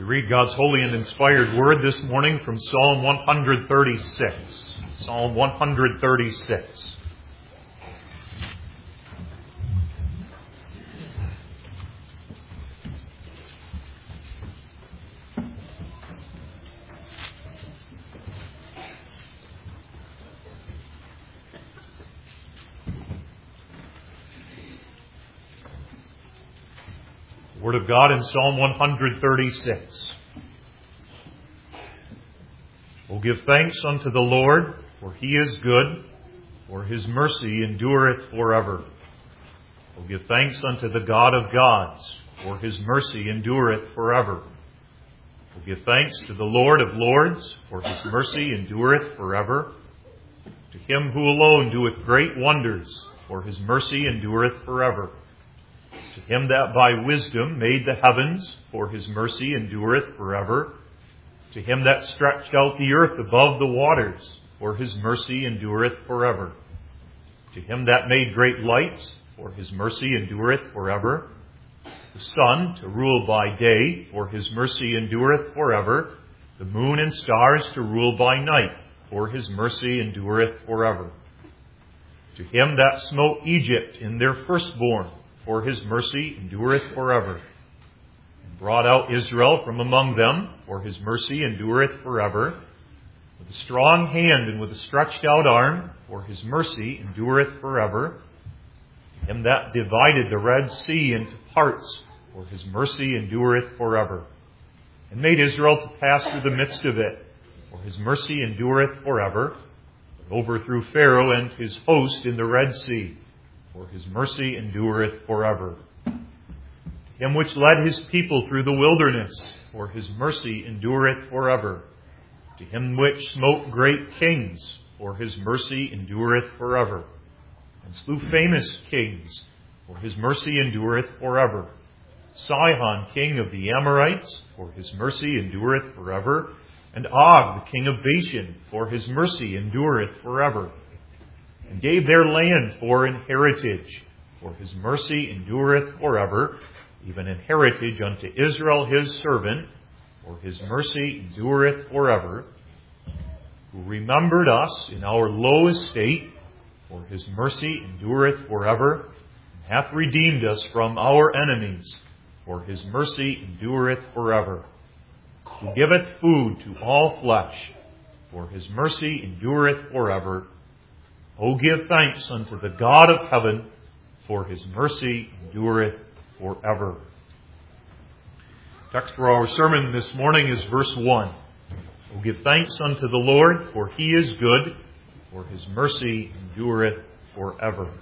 We read God's holy and inspired word this morning from Psalm 136. Psalm 136. Word of God in Psalm 136. O give thanks unto the Lord, for He is good, for His mercy endureth forever. O give thanks unto the God of gods, for His mercy endureth forever. O give thanks to the Lord of lords, for His mercy endureth forever. To Him who alone doeth great wonders, for His mercy endureth forever. To Him that by wisdom made the heavens, for His mercy endureth forever. To Him that stretched out the earth above the waters, for His mercy endureth forever. To Him that made great lights, for His mercy endureth forever. The sun to rule by day, for His mercy endureth forever. The moon and stars to rule by night, for His mercy endureth forever. To Him that smote Egypt in their firstborn, for His mercy endureth forever. And brought out Israel from among them, for His mercy endureth forever. With a strong hand and with a stretched out arm, for His mercy endureth forever. To Him that divided the Red Sea into parts, for His mercy endureth forever. And made Israel to pass through the midst of it, for His mercy endureth forever. And overthrew Pharaoh and his host in the Red Sea, for His mercy endureth forever. To Him which led His people through the wilderness, for His mercy endureth forever. To Him which smote great kings, for His mercy endureth forever. And slew famous kings, for His mercy endureth forever. Sihon, king of the Amorites, for His mercy endureth forever. And Og, the king of Bashan, for His mercy endureth forever. And gave their land for an heritage, for His mercy endureth forever, even an heritage unto Israel His servant, for His mercy endureth forever. Who remembered us in our low estate, for His mercy endureth forever, and hath redeemed us from our enemies, for His mercy endureth forever. Who giveth food to all flesh, for His mercy endureth forever. O give thanks unto the God of heaven, for His mercy endureth forever. Text for our sermon this morning is verse 1. O give thanks unto the Lord, for He is good, for His mercy endureth forever.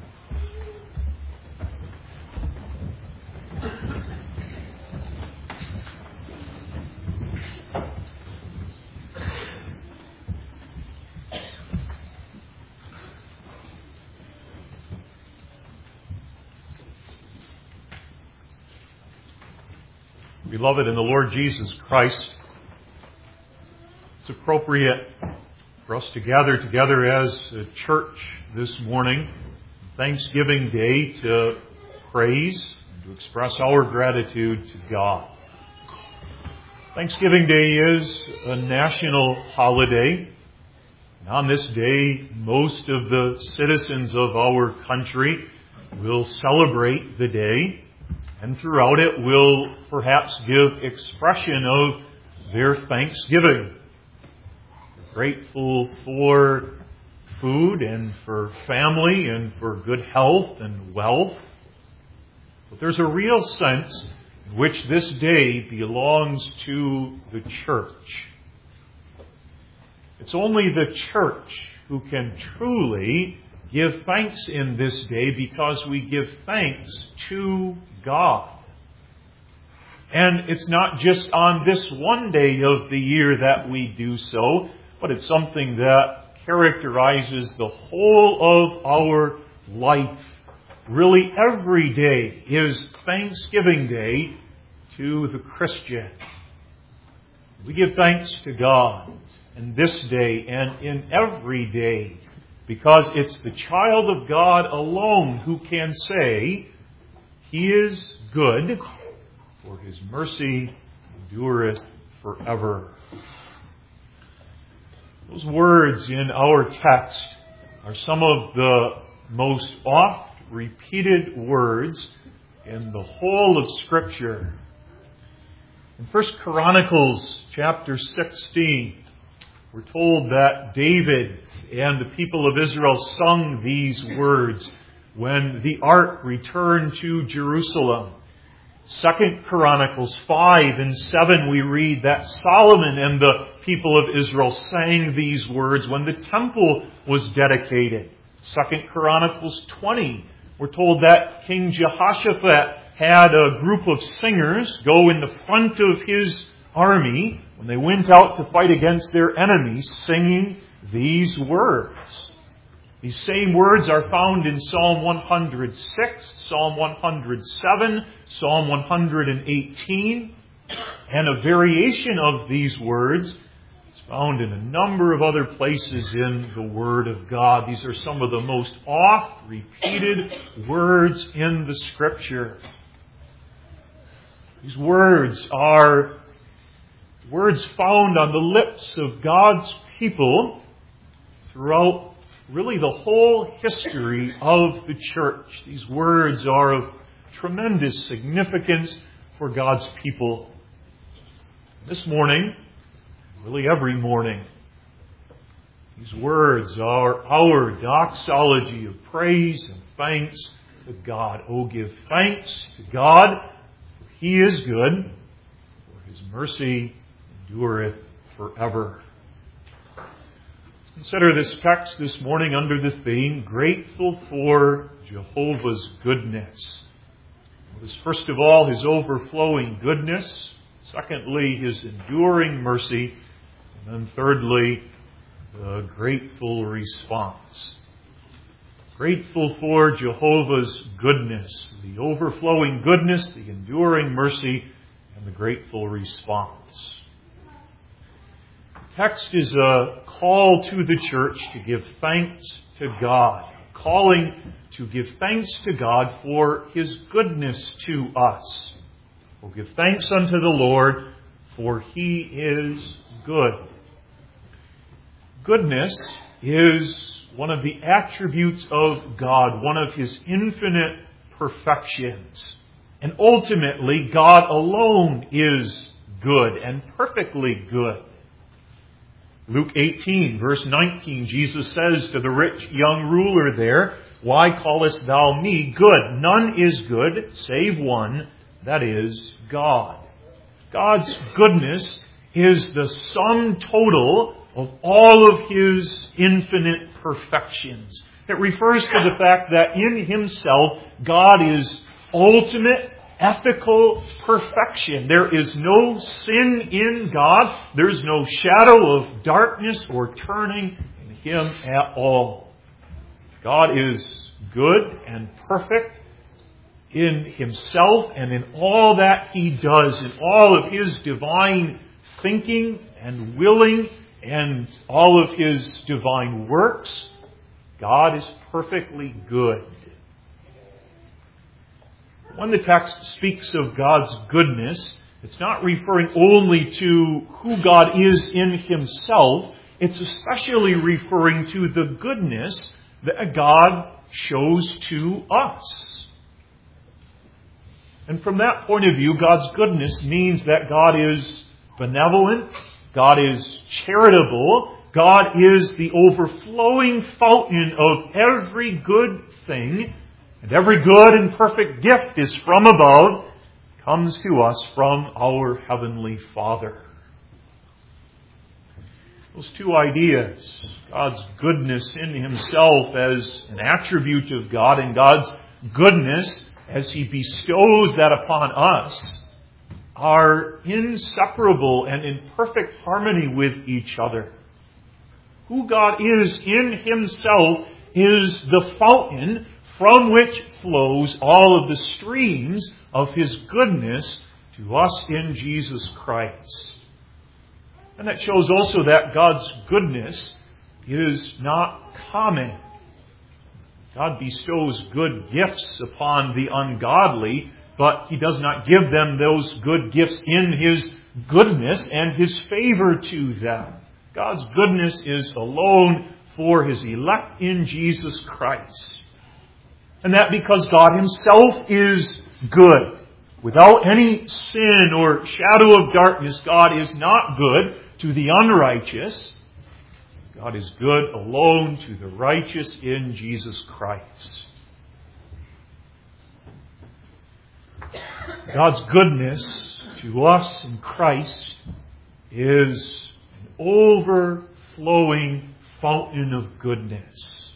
Beloved in the Lord Jesus Christ, it's appropriate for us to gather together as a church this morning, Thanksgiving Day, to praise and to express our gratitude to God. Thanksgiving Day is a national holiday, and on this day, most of the citizens of our country will celebrate the day, and throughout it will perhaps give expression of their thanksgiving. They're grateful for food and for family and for good health and wealth. But there's a real sense in which this day belongs to the church. It's only the church who can truly give thanks in this day, because we give thanks to God. And it's not just on this one day of the year that we do so, but it's something that characterizes the whole of our life. Really, every day is Thanksgiving Day to the Christian. We give thanks to God in this day and in every day, because it's the child of God alone who can say, He is good, for His mercy endureth forever. Those words in our text are some of the most oft repeated words in the whole of Scripture. In 1 Chronicles chapter 16, we're told that David and the people of Israel sung these words when the ark returned to Jerusalem. 2 Chronicles 5 and 7 we read that Solomon and the people of Israel sang these words when the temple was dedicated. 2 Chronicles 20, we're told that King Jehoshaphat had a group of singers go in the front of his army when they went out to fight against their enemies, singing these words. These same words are found in Psalm 106, Psalm 107, Psalm 118, and a variation of these words is found in a number of other places in the Word of God. These are some of the most oft repeated words in the Scripture. These words are words found on the lips of God's people throughout really the whole history of the church. These words are of tremendous significance for God's people. This morning, really every morning, these words are our doxology of praise and thanks to God. Oh, give thanks to God, for He is good, for His mercy endureth forever. Consider this text this morning under the theme, Grateful for Jehovah's Goodness. Notice first of all His overflowing goodness. Secondly, His enduring mercy. And then thirdly, the grateful response. Grateful for Jehovah's goodness. The overflowing goodness, the enduring mercy, and the grateful response. Text is a call to the church to give thanks to God. Calling to give thanks to God for His goodness to us. We'll give thanks unto the Lord, for He is good. Goodness is one of the attributes of God, one of His infinite perfections. And ultimately, God alone is good and perfectly good. Luke 18, verse 19, Jesus says to the rich young ruler there, Why callest thou me good? None is good, save one, that is, God. God's goodness is the sum total of all of His infinite perfections. It refers to the fact that in Himself, God is ultimate, ethical perfection. There is no sin in God. There is no shadow of darkness or turning in Him at all. God is good and perfect in Himself and in all that He does, in all of His divine thinking and willing and all of His divine works. God is perfectly good. When the text speaks of God's goodness, it's not referring only to who God is in Himself. It's especially referring to the goodness that God shows to us. And from that point of view, God's goodness means that God is benevolent, God is charitable, God is the overflowing fountain of every good thing. And every good and perfect gift is from above, comes to us from our Heavenly Father. Those two ideas, God's goodness in Himself as an attribute of God and God's goodness as He bestows that upon us, are inseparable and in perfect harmony with each other. Who God is in Himself is the fountain from which flows all of the streams of His goodness to us in Jesus Christ. And that shows also that God's goodness is not common. God bestows good gifts upon the ungodly, but He does not give them those good gifts in His goodness and His favor to them. God's goodness is alone for His elect in Jesus Christ. And that because God Himself is good. Without any sin or shadow of darkness, God is not good to the unrighteous. God is good alone to the righteous in Jesus Christ. God's goodness to us in Christ is an overflowing fountain of goodness.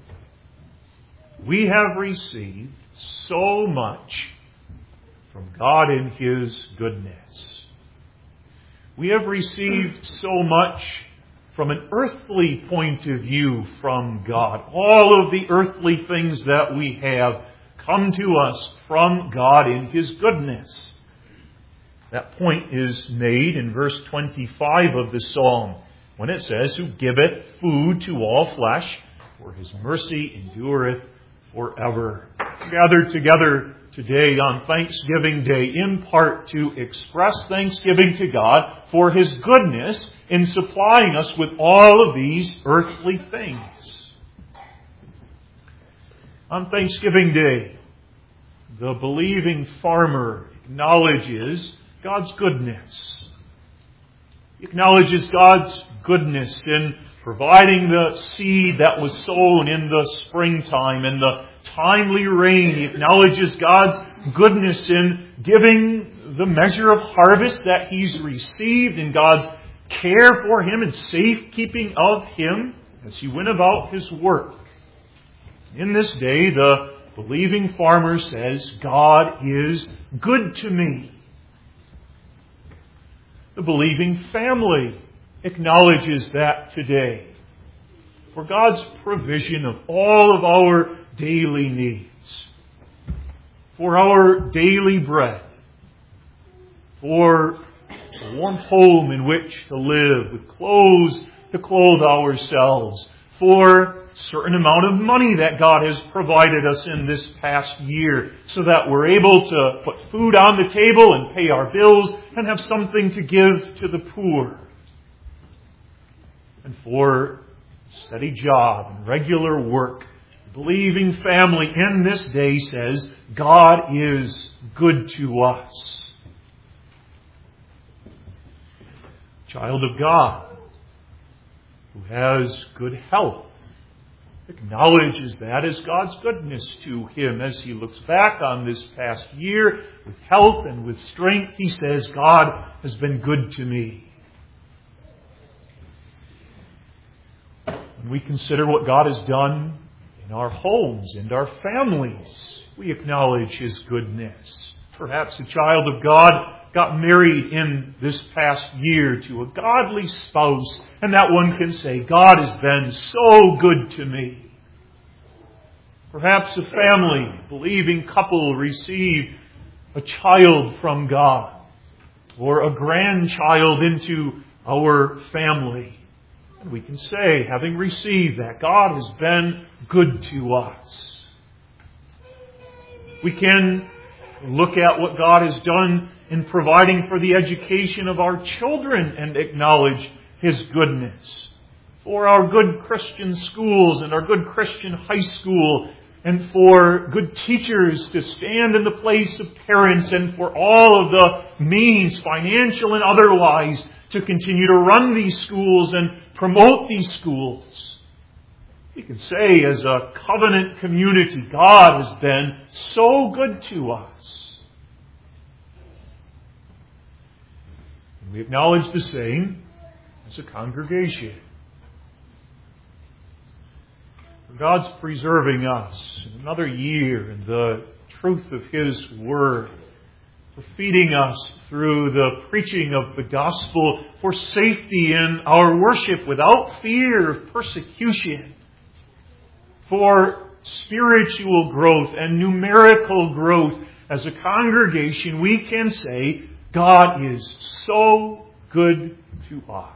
We have received so much from God in His goodness. We have received so much from an earthly point of view from God. All of the earthly things that we have come to us from God in His goodness. That point is made in verse 25 of the Psalm, when it says, "Who giveth food to all flesh, for His mercy endureth forever." Gathered together today on Thanksgiving Day, in part to express thanksgiving to God for His goodness in supplying us with all of these earthly things. On Thanksgiving Day, the believing farmer acknowledges God's goodness. He acknowledges God's goodness in providing the seed that was sown in the springtime and the timely rain. He acknowledges God's goodness in giving the measure of harvest that he's received and God's care for him and safekeeping of him as he went about his work. In this day, the believing farmer says, God is good to me. The believing family acknowledges that today for God's provision of all of our daily needs, for our daily bread, for a warm home in which to live, with clothes to clothe ourselves, for a certain amount of money that God has provided us in this past year so that we're able to put food on the table and pay our bills and have something to give to the poor. And for steady job and regular work, the believing family in this day says, God is good to us. Child of God who has good health acknowledges that as God's goodness to him. As he looks back on this past year with health and with strength, he says, God has been good to me. When we consider what God has done in our homes and our families, we acknowledge His goodness. Perhaps a child of God got married in this past year to a godly spouse, and that one can say, God has been so good to me. Perhaps a family, believing couple, received a child from God, or a grandchild into our family. And we can say, having received that, God has been good to us. We can look at what God has done in providing for the education of our children and acknowledge His goodness. For our good Christian schools and our good Christian high school, and for good teachers to stand in the place of parents, and for all of the means, financial and otherwise, to continue to run these schools and promote these schools. We can say as a covenant community, God has been so good to us. And we acknowledge the same as a congregation. For God's preserving us in another year in the truth of His Word, for feeding us through the preaching of the gospel, for safety in our worship without fear of persecution, for spiritual growth and numerical growth as a congregation, we can say, God is so good to us.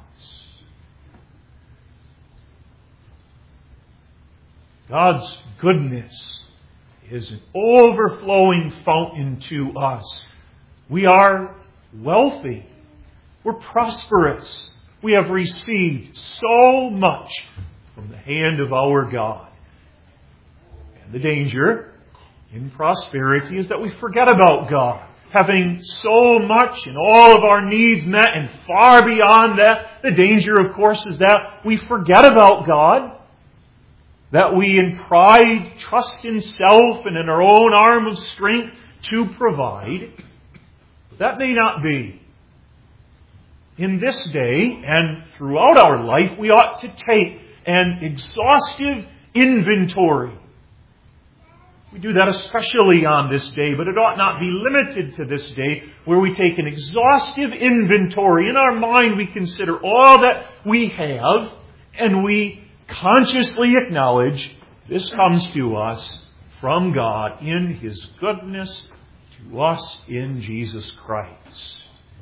God's goodness is an overflowing fountain to us. We are wealthy We're prosperous. We have received so much from the hand of our God. And the danger in prosperity is that we forget about God. Having so much and all of our needs met and far beyond that, the danger, of course, is that we forget about God. That we in pride trust in self and in our own arm of strength to provide. But that may not be. In this day and throughout our life, we ought to take an exhaustive inventory. We do that especially on this day, but it ought not be limited to this day, where we take an exhaustive inventory. In our mind, we consider all that we have, and we consciously acknowledge this comes to us from God in His goodness to us in Jesus Christ.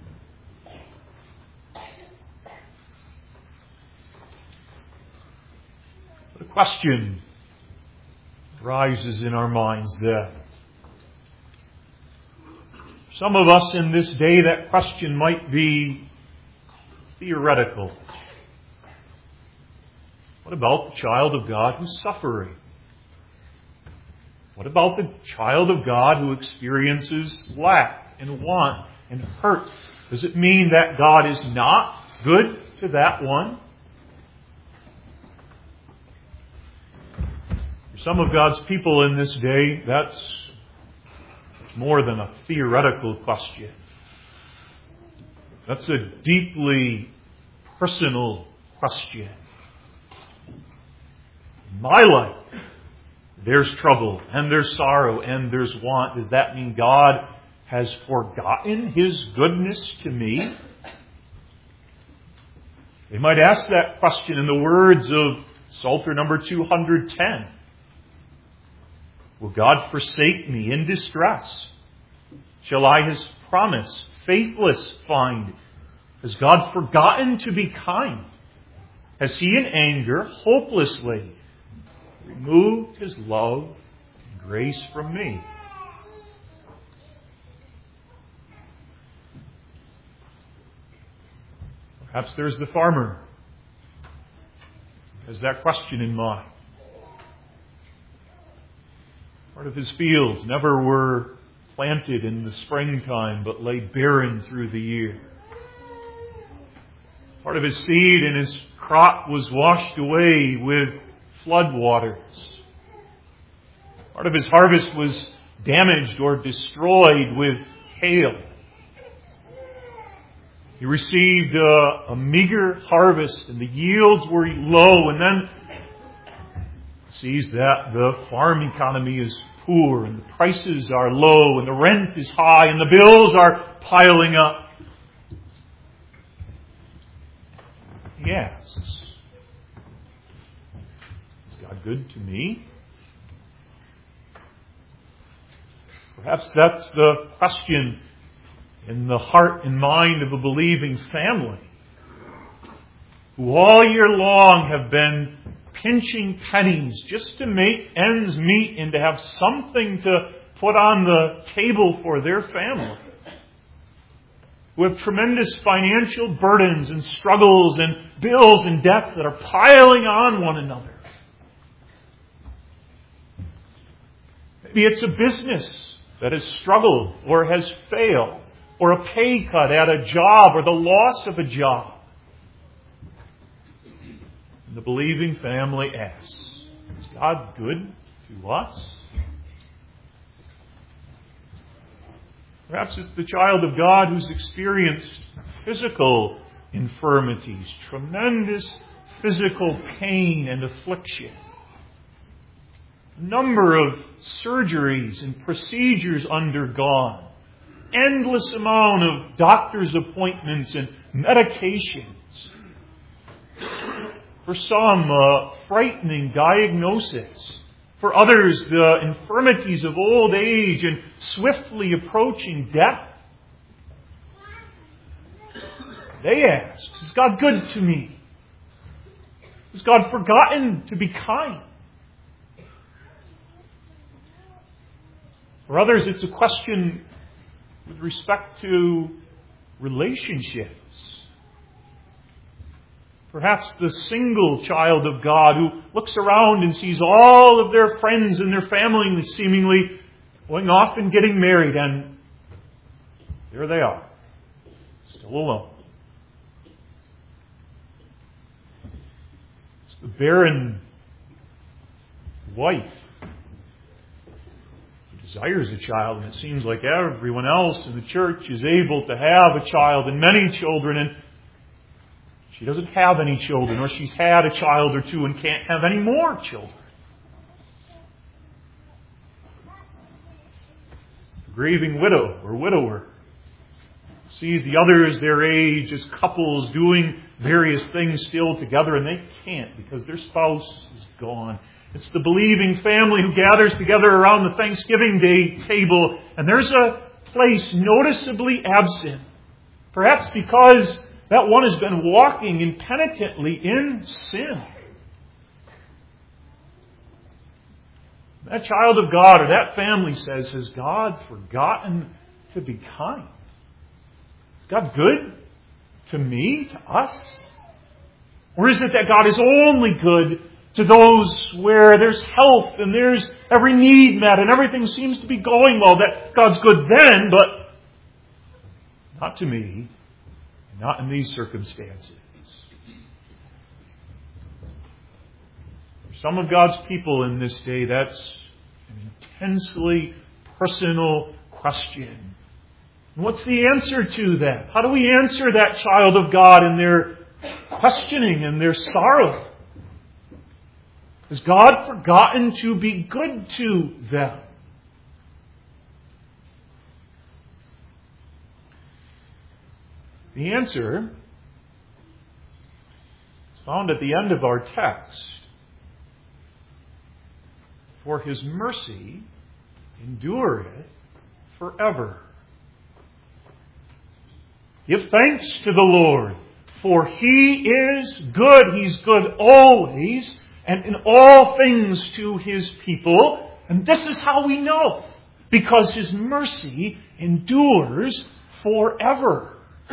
The question rises in our minds then. Some of us in this day, that question might be theoretical. What about the child of God who's suffering? What about the child of God who experiences lack and want and hurt? Does it mean that God is not good to that one? For some of God's people in this day, that's more than a theoretical question. That's a deeply personal question. In my life, there's trouble and there's sorrow and there's want. Does that mean God has forgotten His goodness to me? They might ask that question in the words of Psalter number 210. Will God forsake me in distress? Shall I His promise faithless find? Has God forgotten to be kind? Has He in anger hopelessly removed His love and grace from me? Perhaps there's the farmer who has that question in mind. Part of his fields never were planted in the springtime, but lay barren through the year. Part of his seed and his crop was washed away with flood waters. Part of his harvest was damaged or destroyed with hail. He received a meager harvest and the yields were low, and then sees that the farm economy is poor and the prices are low and the rent is high and the bills are piling up. He asks, is God good to me? Perhaps that's the question in the heart and mind of a believing family who all year long have been pinching pennies just to make ends meet and to have something to put on the table for their family. Who have tremendous financial burdens and struggles and bills and debts that are piling on one another. Maybe it's a business that has struggled or has failed, or a pay cut at a job or the loss of a job. The believing family asks, is God good to us? Perhaps it's the child of God who's experienced physical infirmities, tremendous physical pain and affliction. A number of surgeries and procedures undergone. Endless amount of doctor's appointments and medications. For some, frightening diagnosis. For others, the infirmities of old age and swiftly approaching death. They ask, is God good to me? Has God forgotten to be kind? For others, it's a question with respect to relationships. Perhaps the single child of God who looks around and sees all of their friends and their family seemingly going off and getting married, and there they are, still alone. It's the barren wife who desires a child, and it seems like everyone else in the church is able to have a child and many children, and she doesn't have any children, or she's had a child or two and can't have any more children. The grieving widow or widower sees the others their age as couples doing various things still together, and they can't because their spouse is gone. It's the believing family who gathers together around the Thanksgiving Day table, and there's a place noticeably absent, perhaps because that one has been walking impenitently in sin. That child of God or that family says, has God forgotten to be kind? Is God good to me, to us? Or is it that God is only good to those where there's health and there's every need met and everything seems to be going well? That God's good then, but not to me. Not in these circumstances. For some of God's people in this day, that's an intensely personal question. And what's the answer to that? How do we answer that child of God in their questioning and their sorrow? Has God forgotten to be good to them? The answer is found at the end of our text. For His mercy endureth forever. Give thanks to the Lord, for He is good. He's good always, and in all things to His people. And this is how we know, because His mercy endures forever.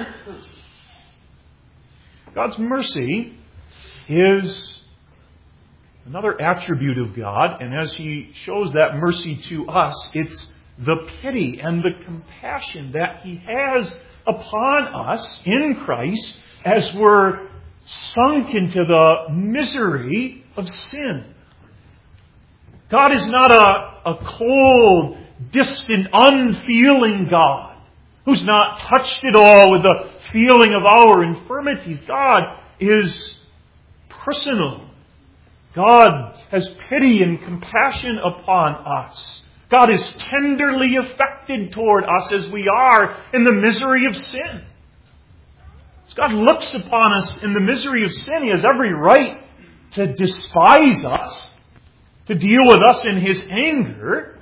God's mercy is another attribute of God, and as He shows that mercy to us, it's the pity and the compassion that He has upon us in Christ as we're sunk into the misery of sin. God is not a cold, distant, unfeeling God who's not touched at all with the feeling of our infirmities. God is personal. God has pity and compassion upon us. God is tenderly affected toward us as we are in the misery of sin. As God looks upon us in the misery of sin, He has every right to despise us, to deal with us in His anger.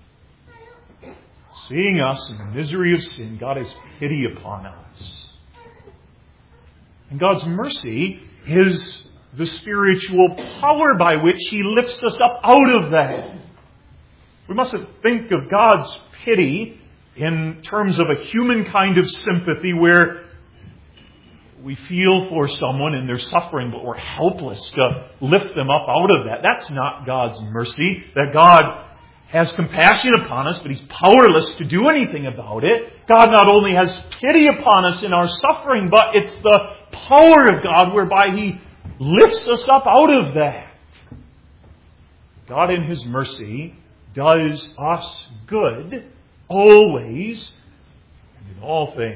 Seeing us in the misery of sin, God has pity upon us. And God's mercy is the spiritual power by which He lifts us up out of that. We mustn't think of God's pity in terms of a human kind of sympathy where we feel for someone and their suffering, but we're helpless to lift them up out of that. That's not God's mercy. That God has compassion upon us, but He's powerless to do anything about it. God not only has pity upon us in our suffering, but it's the power of God whereby He lifts us up out of that. God in His mercy does us good, always, and in all things.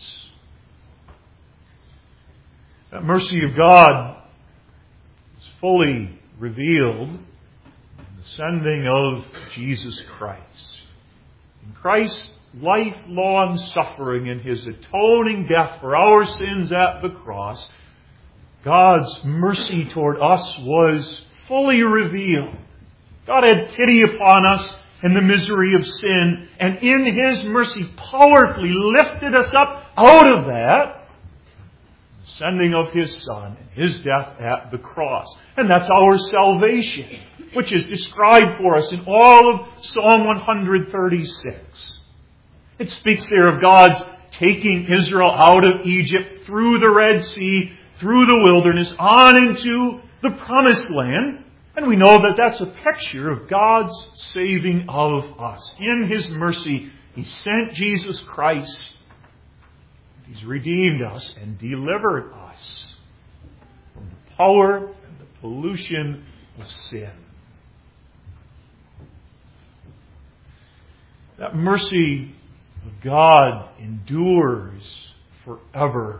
That mercy of God is fully revealed in the sending of Jesus Christ. In Christ's lifelong suffering and His atoning death for our sins at the cross, God's mercy toward us was fully revealed. God had pity upon us in the misery of sin, and in His mercy powerfully lifted us up out of that, the sending of His Son and His death at the cross. And that's our salvation, which is described for us in all of Psalm 136. It speaks there of God's taking Israel out of Egypt, through the Red Sea, through the wilderness, on into the Promised Land. And we know that that's a picture of God's saving of us. In His mercy, He sent Jesus Christ. He's redeemed us and delivered us from the power and the pollution of sin. That mercy of God endures forever.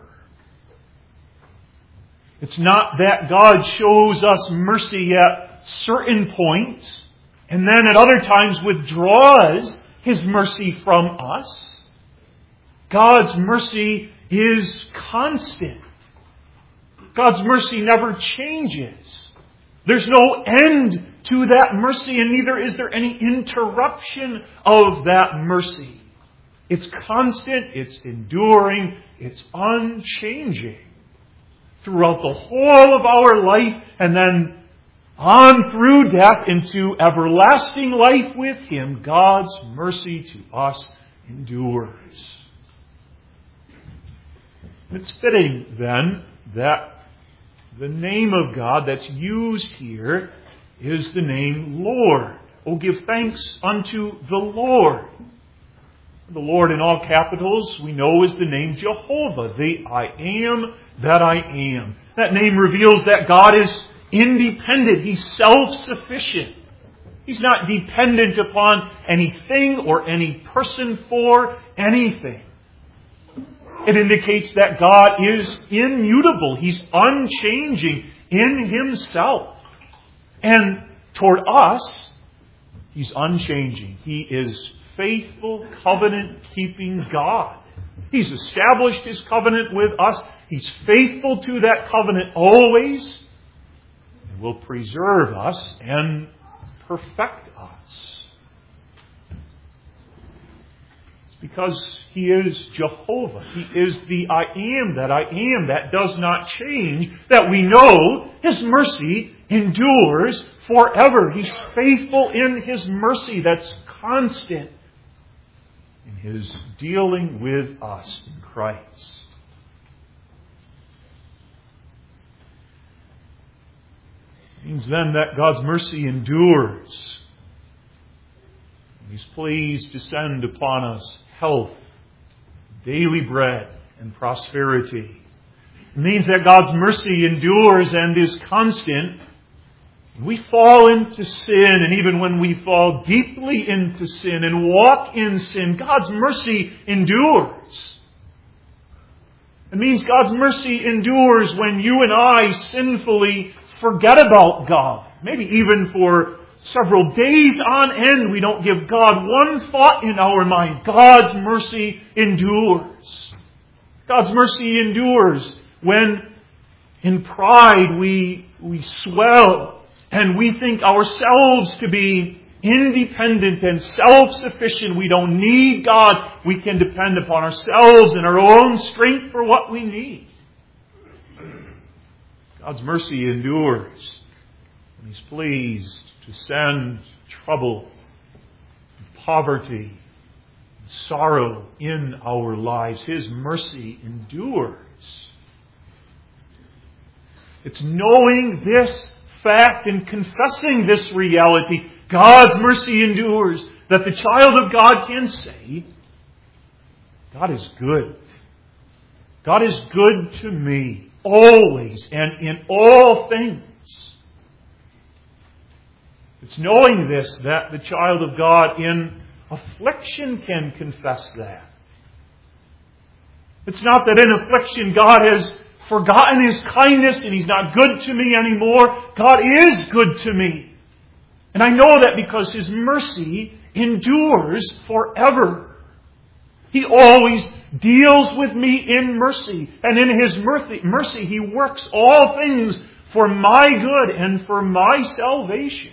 It's not that God shows us mercy at certain points and then at other times withdraws His mercy from us. God's mercy is constant. God's mercy never changes. There's no end to that mercy, and neither is there any interruption of that mercy. It's constant, it's enduring, it's unchanging throughout the whole of our life, and then on through death into everlasting life with Him. God's mercy to us endures. It's fitting, then, that the name of God that's used here is the name Lord. Oh, give thanks unto the Lord. The Lord in all capitals we know is the name Jehovah, the I am that I am. That name reveals that God is independent. He's self-sufficient. He's not dependent upon anything or any person for anything. It indicates that God is immutable. He's unchanging in Himself. And toward us, He's unchanging. He is faithful, covenant-keeping God. He's established His covenant with us. He's faithful to that covenant always, and will preserve us and perfect us. It's because He is Jehovah. He is the I am that does not change, that we know His mercy endures forever. He's faithful in His mercy that's constant in His dealing with us in Christ. It means then that God's mercy endures. He's pleased to send upon us health, daily bread, and prosperity. It means that God's mercy endures and is constant. We fall into sin, and even when we fall deeply into sin and walk in sin, God's mercy endures. It means God's mercy endures when you and I sinfully forget about God. Maybe even for several days on end, we don't give God one thought in our mind. God's mercy endures. God's mercy endures when in pride we swell and we think ourselves to be independent and self-sufficient. We don't need God. We can depend upon ourselves and our own strength for what we need. God's mercy endures, and He's pleased to send trouble, poverty, and sorrow in our lives. His mercy endures. It's knowing this fact and confessing this reality, God's mercy endures, that the child of God can say, God is good. God is good to me, always and in all things. It's knowing this that the child of God in affliction can confess that. It's not that in affliction God has forgotten His kindness and He's not good to me anymore. God is good to me. And I know that because His mercy endures forever. He always deals with me in mercy. And in His mercy, He works all things for my good and for my salvation.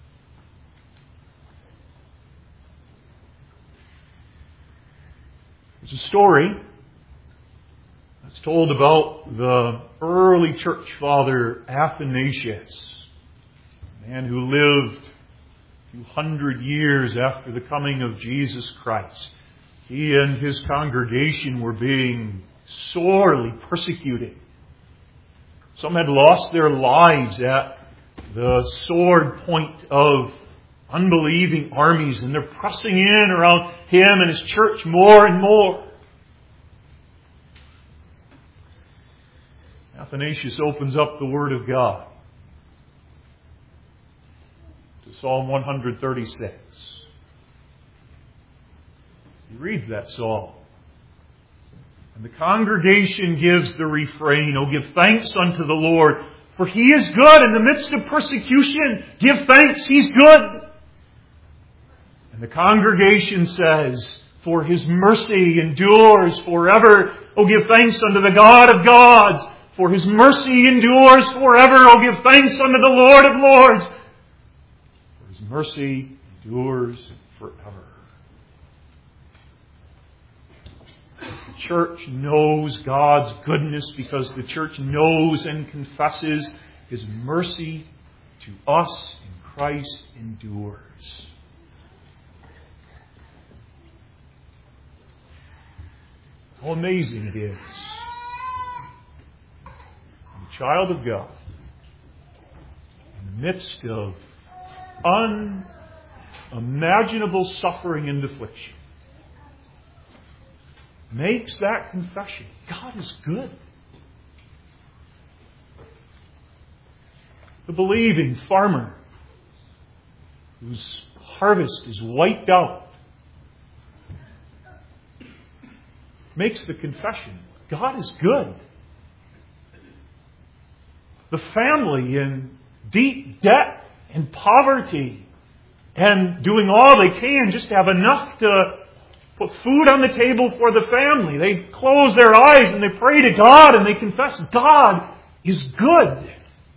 There's a story that's told about the early church father Athanasius, a man who lived a few hundred years after the coming of Jesus Christ. He and his congregation were being sorely persecuted. Some had lost their lives at the sword point of unbelieving armies, and they're pressing in around him and his church more and more. Athanasius opens up the Word of God to Psalm 136. He reads that psalm. And the congregation gives the refrain, "Oh, give thanks unto the Lord, for He is good in the midst of persecution. Give thanks, He's good." And the congregation says, "For His mercy endures forever. Oh, give thanks unto the God of gods, for His mercy endures forever. Oh, give thanks unto the Lord of lords, for His mercy endures forever." The church knows God's goodness because the church knows and confesses His mercy to us in Christ endures. How amazing it is. The child of God, in the midst of unimaginable suffering and affliction, makes that confession. God is good. The believing farmer whose harvest is wiped out makes the confession. God is good. The family in deep debt and poverty and doing all they can just to have enough to put food on the table for the family. They close their eyes and they pray to God and they confess, God is good.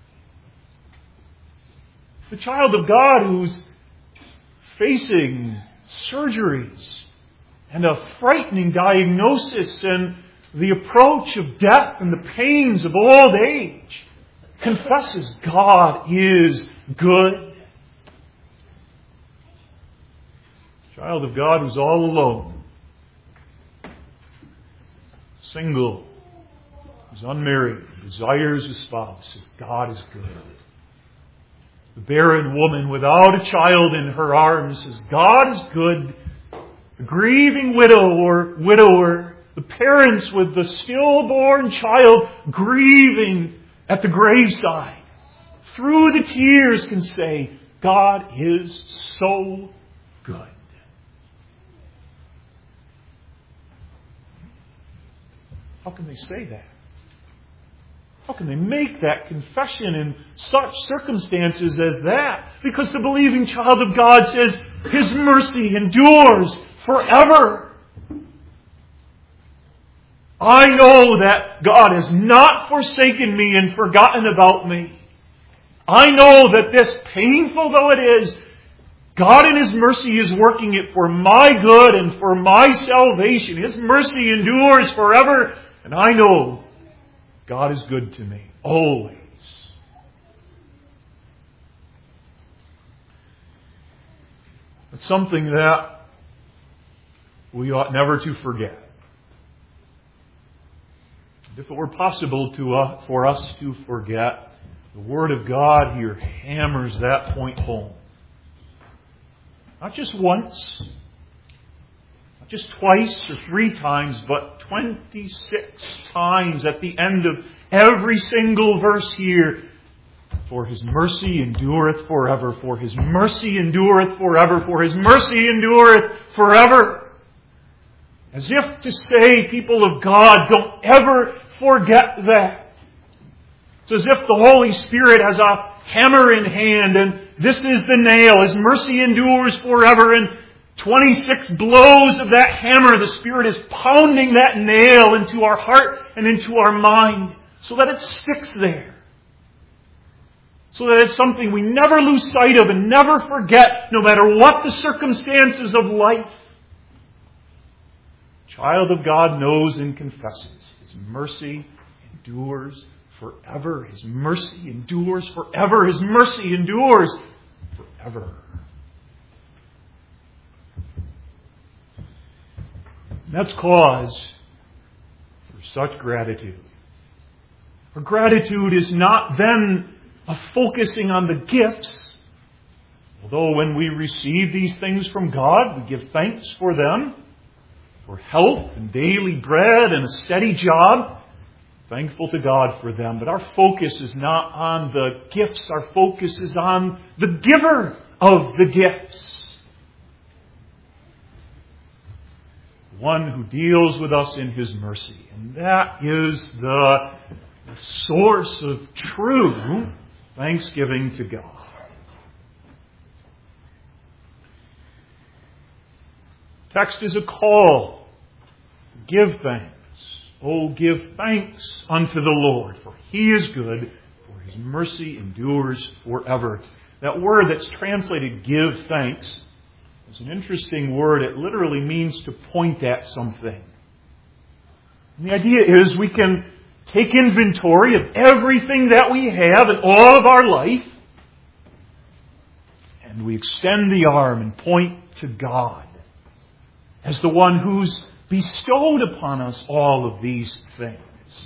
The child of God who's facing surgeries and a frightening diagnosis and the approach of death and the pains of old age confesses God is good. Child of God who's all alone, single, who's unmarried, desires a spouse, says God is good. The barren woman without a child in her arms says God is good. The grieving widow or widower, the parents with the stillborn child grieving at the graveside, through the tears can say, God is so good. How can they say that? How can they make that confession in such circumstances as that? Because the believing child of God says, His mercy endures forever. I know that God has not forsaken me and forgotten about me. I know that this, painful though it is, God in His mercy is working it for my good and for my salvation. His mercy endures forever. And I know God is good to me, always. It's something that we ought never to forget. If it were possible for us to forget, the Word of God here hammers that point home. Not just once, not just twice or 3 times, but 26 times at the end of every single verse here. For His mercy endureth forever. For His mercy endureth forever. For His mercy endureth forever. As if to say, people of God, don't ever forget that. It's as if the Holy Spirit has a hammer in hand and this is the nail. His mercy endures forever, and 26 blows of that hammer, the Spirit is pounding that nail into our heart and into our mind so that it sticks there. So that it's something we never lose sight of and never forget, no matter what the circumstances of life. Child of God knows and confesses His mercy endures forever. His mercy endures forever. His mercy endures forever. That's cause for such gratitude. For gratitude is not then a focusing on the gifts. Although when we receive these things from God, we give thanks for them, for health and daily bread and a steady job. Thankful to God for them. But our focus is not on the gifts. Our focus is on the giver of the gifts. One who deals with us in His mercy. And that is the source of true thanksgiving to God. Text is a call. Give thanks. Oh, give thanks unto the Lord, for He is good, for His mercy endures forever. That word that's translated give thanks is an interesting word. It literally means to point at something. And the idea is we can take inventory of everything that we have in all of our life, and we extend the arm and point to God as the one who's bestowed upon us all of these things.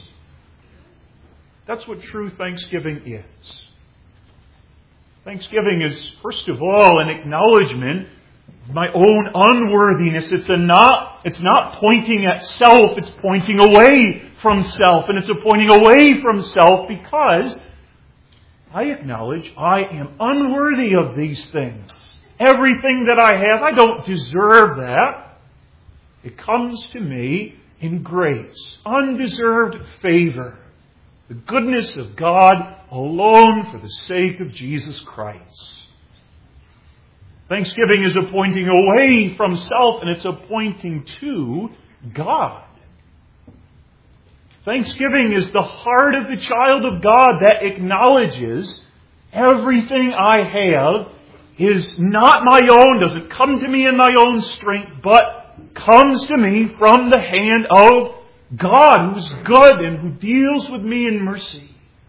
That's what true thanksgiving is. Thanksgiving is, first of all, an acknowledgement of my own unworthiness. It's not pointing at self, it's pointing away from self. And it's a pointing away from self because I acknowledge I am unworthy of these things. Everything that I have, I don't deserve that. It comes to me in grace, undeserved favor, the goodness of God alone for the sake of Jesus Christ. Thanksgiving is a pointing away from self, and it's a pointing to God. Thanksgiving is the heart of the child of God that acknowledges everything I have is not my own, doesn't come to me in my own strength, but comes to me from the hand of God, who's good and who deals with me in mercy.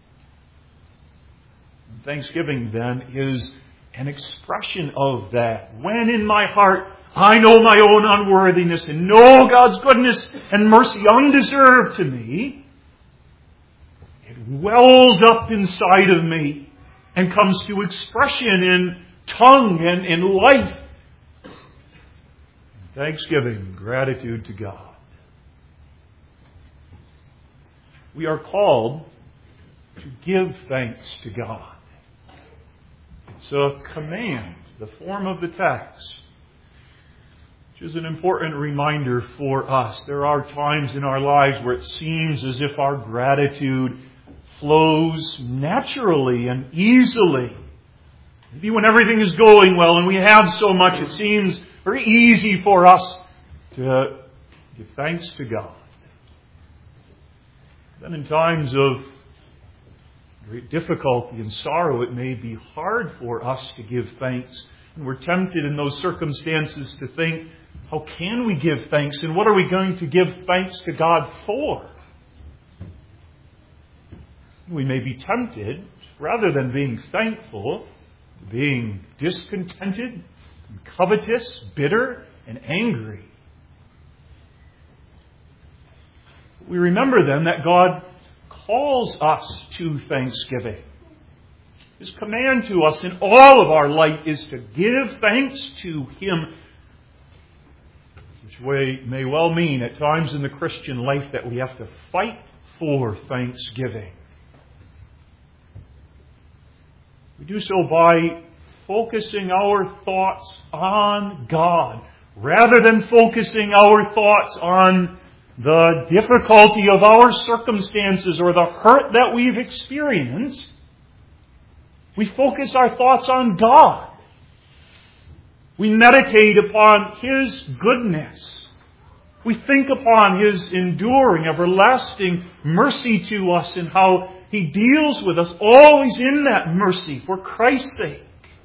Thanksgiving, then, is an expression of that. When in my heart I know my own unworthiness and know God's goodness and mercy undeserved to me, it wells up inside of me and comes to expression in tongue and in life. Thanksgiving, gratitude to God. We are called to give thanks to God. It's a command, the form of the text, which is an important reminder for us. There are times in our lives where it seems as if our gratitude flows naturally and easily. Maybe when everything is going well and we have so much, it seems very easy for us to give thanks to God. Then in times of great difficulty and sorrow, it may be hard for us to give thanks. And we're tempted in those circumstances to think, how can we give thanks? And what are we going to give thanks to God for? We may be tempted, rather than being thankful, being discontented, covetous, bitter, and angry. We remember then that God calls us to thanksgiving. His command to us in all of our life is to give thanks to Him, which may well mean at times in the Christian life that we have to fight for thanksgiving. We do so by focusing our thoughts on God, rather than focusing our thoughts on the difficulty of our circumstances or the hurt that we've experienced. We focus our thoughts on God. We meditate upon His goodness. We think upon His enduring, everlasting mercy to us and how He deals with us always in that mercy for Christ's sake.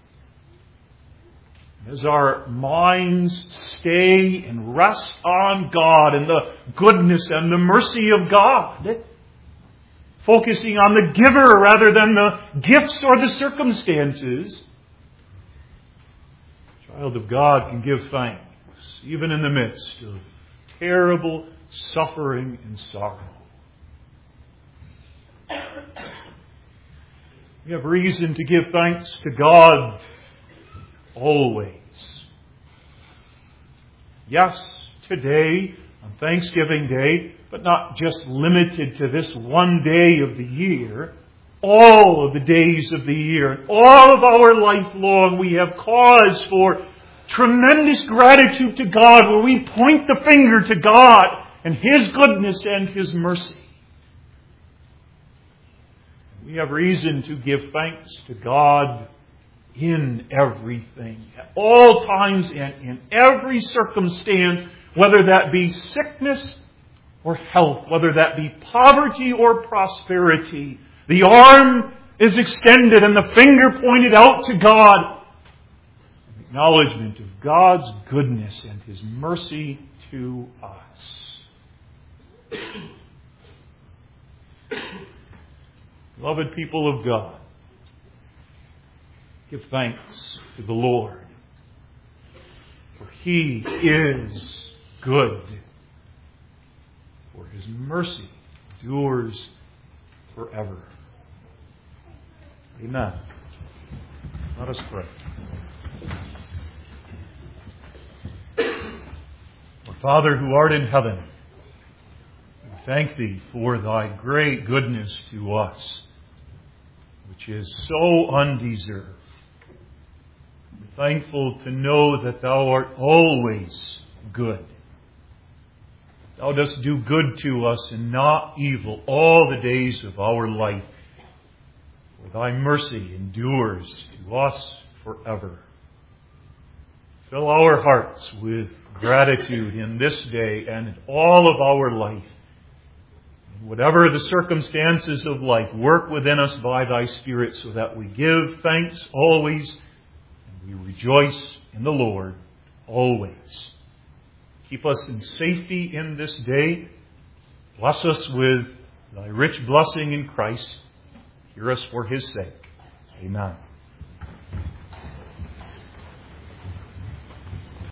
As our minds stay and rest on God and the goodness and the mercy of God, focusing on the giver rather than the gifts or the circumstances, the child of God can give thanks even in the midst of terrible suffering and sorrow. We have reason to give thanks to God always. Yes, today, on Thanksgiving Day, but not just limited to this one day of the year, all of the days of the year, all of our life long, we have cause for tremendous gratitude to God, where we point the finger to God and His goodness and His mercy. We have reason to give thanks to God in everything, at all times and in every circumstance, whether that be sickness or health, whether that be poverty or prosperity. The arm is extended and the finger pointed out to God. An acknowledgement of God's goodness and His mercy to us. Beloved people of God, give thanks to the Lord, for He is good, for His mercy endures forever. Amen. Let us pray. Our Father who art in heaven, we thank Thee for Thy great goodness to us, which is so undeserved. We're thankful to know that Thou art always good. Thou dost do good to us and not evil all the days of our life. For Thy mercy endures to us forever. Fill our hearts with gratitude in this day and in all of our life. Whatever the circumstances of life, work within us by Thy Spirit so that we give thanks always and we rejoice in the Lord always. Keep us in safety in this day. Bless us with Thy rich blessing in Christ. Hear us for His sake. Amen.